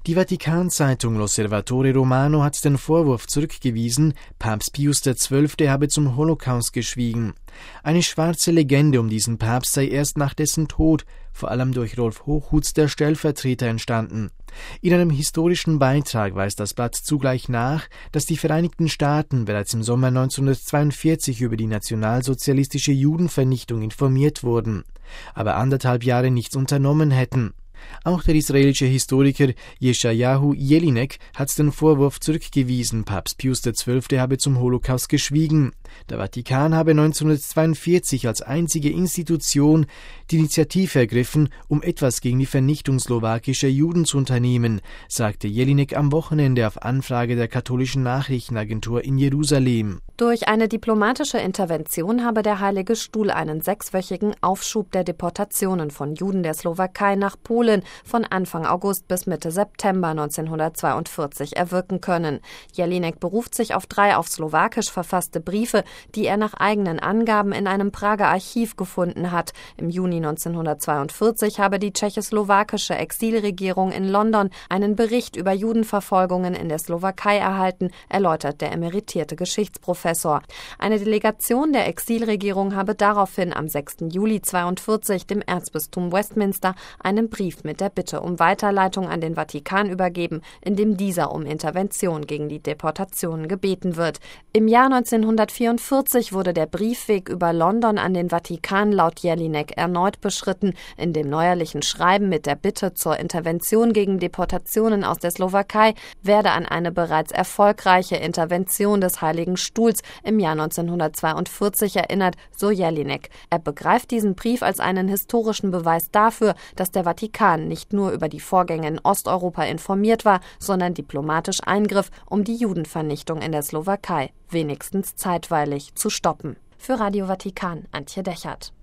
Die Vatikan-Zeitung L'Osservatore Romano hat den Vorwurf zurückgewiesen, Papst Pius XII. Habe zum Holocaust geschwiegen. Eine schwarze Legende um diesen Papst sei erst nach dessen Tod, vor allem durch Rolf Hochhuths, der Stellvertreter, entstanden. In einem historischen Beitrag weist das Blatt zugleich nach, dass die Vereinigten Staaten bereits im Sommer 1942 über die nationalsozialistische Judenvernichtung informiert wurden, aber 1,5 Jahre nichts unternommen hätten. Auch der israelische Historiker Yeshayahu Jelinek hat den Vorwurf zurückgewiesen, Papst Pius XII. Habe zum Holocaust geschwiegen. Der Vatikan habe 1942 als einzige Institution die Initiative ergriffen, um etwas gegen die Vernichtung slowakischer Juden zu unternehmen, sagte Jelinek am Wochenende auf Anfrage der katholischen Nachrichtenagentur in Jerusalem. Durch eine diplomatische Intervention habe der Heilige Stuhl einen 6-wöchigen Aufschub der Deportationen von Juden der Slowakei nach Polen von Anfang August bis Mitte September 1942 erwirken können. Jelinek beruft sich auf 3 auf Slowakisch verfasste Briefe, die er nach eigenen Angaben in einem Prager Archiv gefunden hat. Im Juni 1942 habe die tschechoslowakische Exilregierung in London einen Bericht über Judenverfolgungen in der Slowakei erhalten, erläutert der emeritierte Geschichtsprofessor. Eine Delegation der Exilregierung habe daraufhin am 6. Juli 1942 dem Erzbistum Westminster einen Brief mit der Bitte um Weiterleitung an den Vatikan übergeben, in dem dieser um Intervention gegen die Deportationen gebeten wird. Im Jahr 1944 wurde der Briefweg über London an den Vatikan laut Jelinek erneut beschritten. In dem neuerlichen Schreiben mit der Bitte zur Intervention gegen Deportationen aus der Slowakei werde an eine bereits erfolgreiche Intervention des Heiligen Stuhls im Jahr 1942 erinnert, so Jelinek. Er begreift diesen Brief als einen historischen Beweis dafür, dass der Vatikan nicht nur über die Vorgänge in Osteuropa informiert war, sondern diplomatisch eingriff, um die Judenvernichtung in der Slowakei wenigstens zeitweilig zu stoppen. Für Radio Vatikan, Antje Dechert.